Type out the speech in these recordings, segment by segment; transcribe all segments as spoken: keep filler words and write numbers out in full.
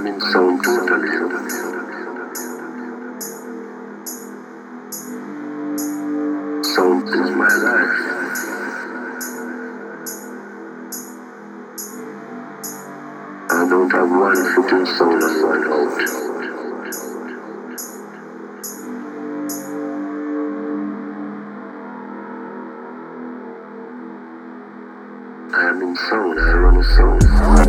am in sound totally. Sound is my life. I don't have one foot in sound and one out. I am in sound, I run a sound.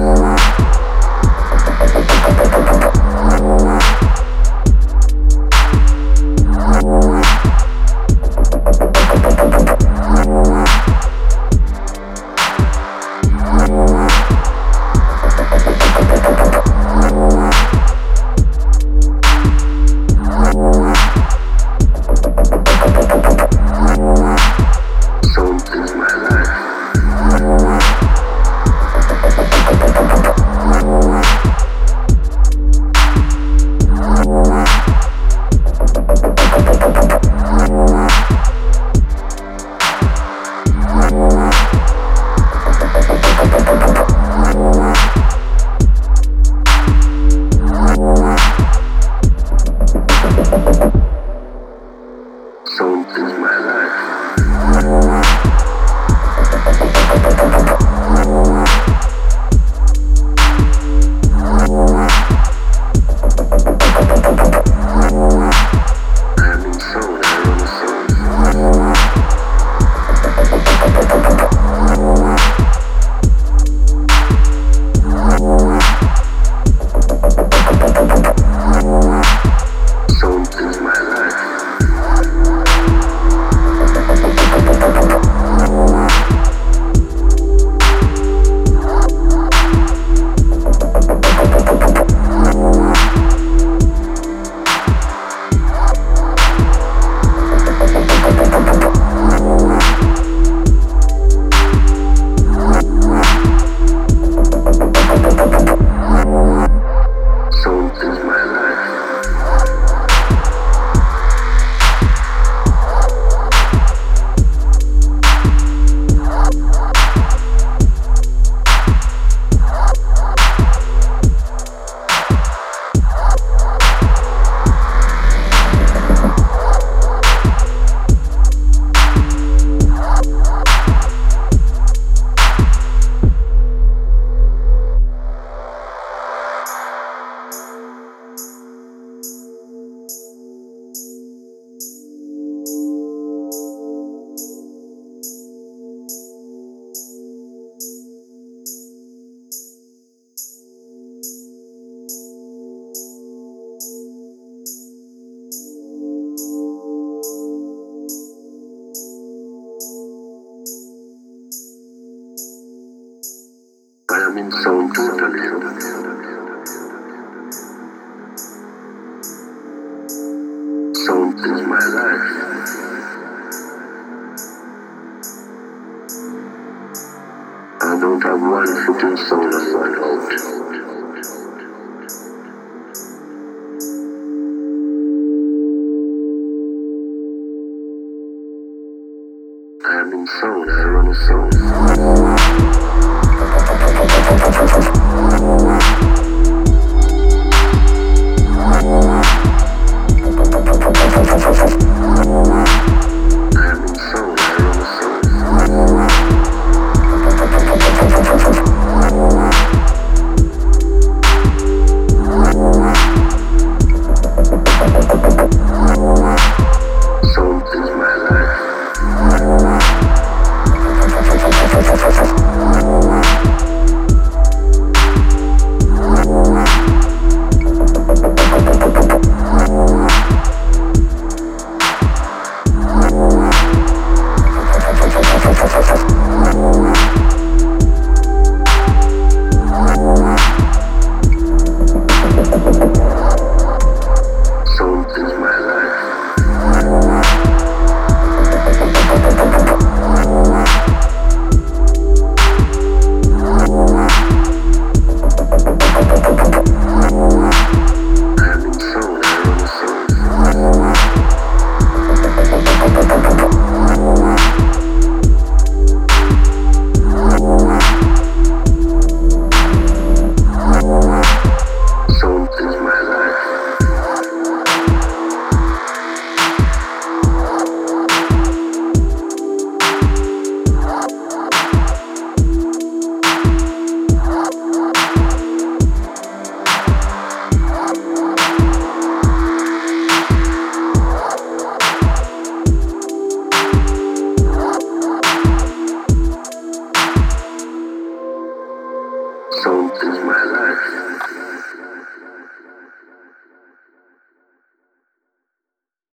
Sound is my life. I am in sound, I run a sound. Sound is my life. I am in sound totally. Sound is my life. I don't have one foot in sound and one out. I am in sound, I run a sound.